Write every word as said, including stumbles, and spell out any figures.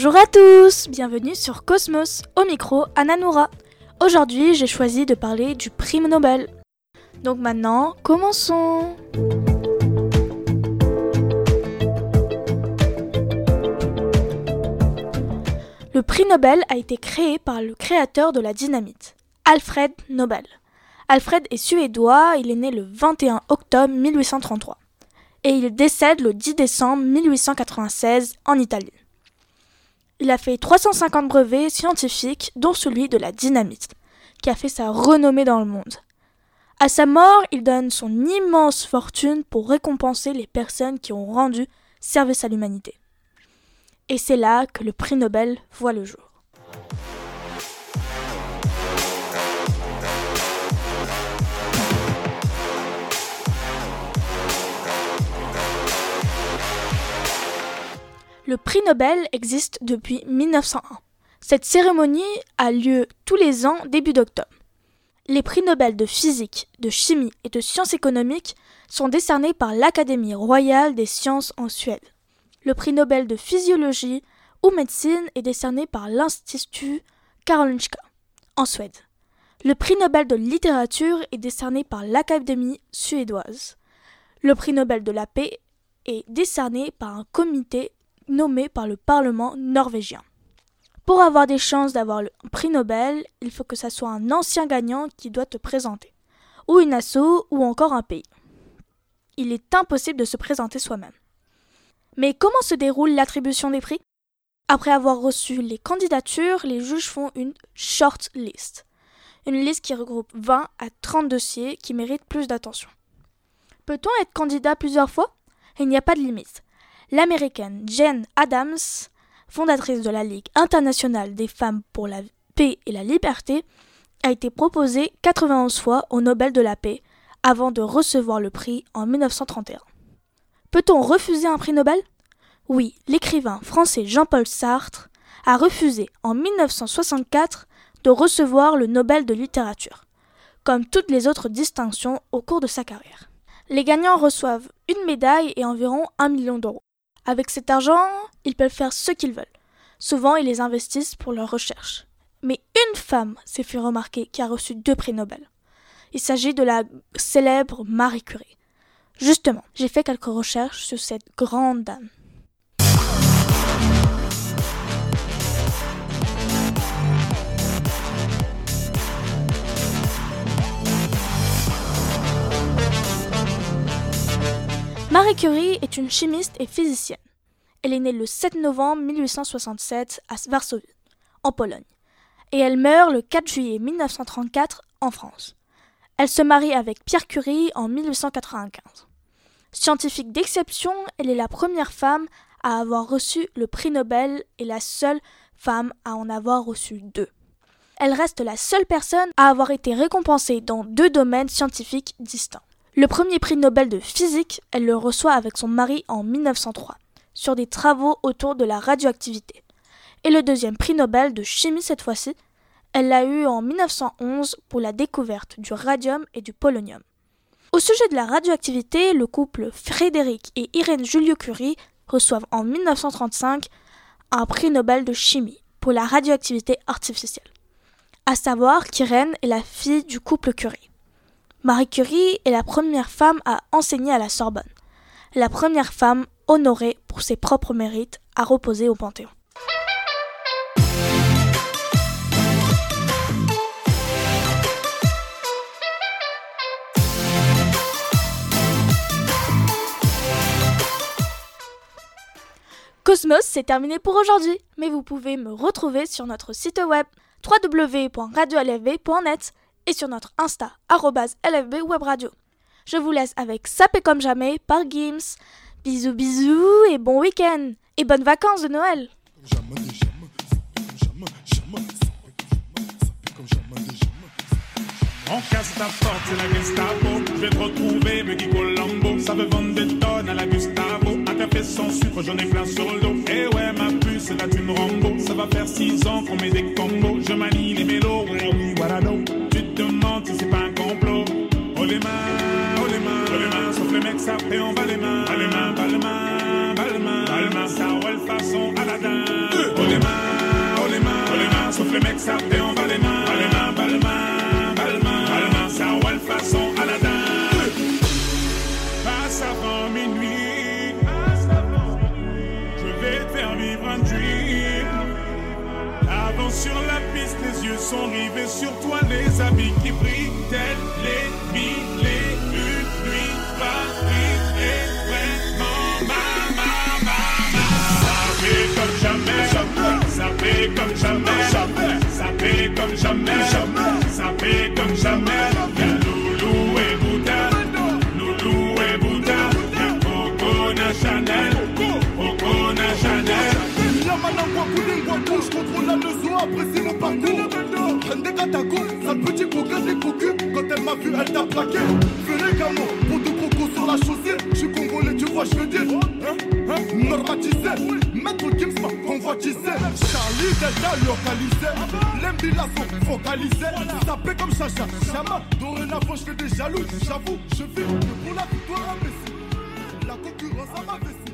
Bonjour à tous, bienvenue sur Cosmos, au micro Anna Noura. Aujourd'hui, j'ai choisi de parler du prix Nobel. Donc maintenant, commençons. Le prix Nobel a été créé par le créateur de la dynamite, Alfred Nobel. Alfred est suédois, il est né le vingt et un octobre mille huit cent trente-trois et il décède le dix décembre mille huit cent quatre-vingt-seize en Italie. Il a fait trois cent cinquante brevets scientifiques, dont celui de la dynamite, qui a fait sa renommée dans le monde. À sa mort, il donne son immense fortune pour récompenser les personnes qui ont rendu service à l'humanité. Et c'est là que le prix Nobel voit le jour. Le prix Nobel existe depuis mille neuf cent un. Cette cérémonie a lieu tous les ans début d'octobre. Les prix Nobel de physique, de chimie et de sciences économiques sont décernés par l'Académie royale des sciences en Suède. Le prix Nobel de physiologie ou médecine est décerné par l'Institut Karolinska en Suède. Le prix Nobel de littérature est décerné par l'Académie suédoise. Le prix Nobel de la paix est décerné par un comité nommé par le Parlement norvégien. Pour avoir des chances d'avoir le prix Nobel, il faut que ça soit un ancien gagnant qui doit te présenter, ou une asso, ou encore un pays. Il est impossible de se présenter soi-même. Mais comment se déroule l'attribution des prix ? Après avoir reçu les candidatures, les juges font une short list, une liste qui regroupe vingt à trente dossiers qui méritent plus d'attention. Peut-on être candidat plusieurs fois ? Il n'y a pas de limite. L'américaine Jane Addams, fondatrice de la Ligue internationale des femmes pour la paix et la liberté, a été proposée quatre-vingt-onze fois au Nobel de la paix avant de recevoir le prix en mille neuf cent trente et un. Peut-on refuser un prix Nobel ? Oui, l'écrivain français Jean-Paul Sartre a refusé en mille neuf cent soixante-quatre de recevoir le Nobel de littérature, comme toutes les autres distinctions au cours de sa carrière. Les gagnants reçoivent une médaille et environ un million d'euros. Avec cet argent, ils peuvent faire ce qu'ils veulent. Souvent, ils les investissent pour leurs recherches. Mais une femme s'est fait remarquer qui a reçu deux prix Nobel. Il s'agit de la célèbre Marie Curie. Justement, j'ai fait quelques recherches sur cette grande dame. Marie Curie est une chimiste et physicienne. Elle est née le sept novembre mille huit cent soixante-sept à Varsovie, en Pologne, et elle meurt le quatre juillet mille neuf cent trente-quatre en France. Elle se marie avec Pierre Curie en mille huit cent quatre-vingt-quinze. Scientifique d'exception, elle est la première femme à avoir reçu le prix Nobel et la seule femme à en avoir reçu deux. Elle reste la seule personne à avoir été récompensée dans deux domaines scientifiques distincts. Le premier prix Nobel de physique, elle le reçoit avec son mari en mille neuf cent trois, sur des travaux autour de la radioactivité. Et le deuxième prix Nobel de chimie cette fois-ci, elle l'a eu en mille neuf cent onze pour la découverte du radium et du polonium. Au sujet de la radioactivité, le couple Frédéric et Irène Joliot-Curie reçoivent en mille neuf cent trente-cinq un prix Nobel de chimie pour la radioactivité artificielle. À savoir qu'Irène est la fille du couple Curie. Marie Curie est la première femme à enseigner à la Sorbonne, la première femme honorée pour ses propres mérites à reposer au Panthéon. Cosmos, c'est terminé pour aujourd'hui, mais vous pouvez me retrouver sur notre site web w w w point radio l f b point net et sur notre Insta, arobase L F B Web Radio. Je vous laisse avec Sapé comme jamais par Gims. Bisous bisous et bon week-end et bonnes vacances de Noël. On casse ta porte, c'est la Gestapo. Je vais te retrouver, me dit Colombo. Ça veut vendre des tonnes à la Gustavo. Un café sans sucre, j'en ai plein sur le dos. Eh ouais, ma puce, c'est la thune Rambo. Ça va faire six ans qu'on met des combos. Je manie les mélos, oui, voilà donc. Tu te demandes si c'est pas un complot. Oh les mains, oh les mains, oh les mains. Sauf les mecs, ça fait on va les mains. Bas les mains, bas les mains, bas les mains, bas les mains. Ça roule façon Aladdin. Oh les mains. sur la piste, les yeux sont rivés sur toi, les habits qui brillent, tels les mille et une nuits. Paris est vraiment ma, ma, ma, ma. Ça fait comme jamais, ça fait comme jamais, ça fait comme jamais, ça fait comme jamais. Y'a Loulou et Bouddha, Loulou et Bouddha, y'a Coco na Chanel, Coco na Chanel. La managua couler une boîte je contrôle la leçon, apprécie mon parcours. Prenne des catacos, sale petit coquin des cocus. Quand elle m'a vu, elle t'a plaqué. Fais les gamins, pour de coco sur la chaussée. J'suis congolais, tu vois, j'veux dire hein, hein, normatisé, maître Gims m'a convoitisé. Charlie Delta localisé, l'embila sont focalisés. Tapé comme Chacha, Chama. Dorénavant j'fais des jaloux, j'avoue, je vis que pour la victoire imbécile. La concurrence à ma vessie.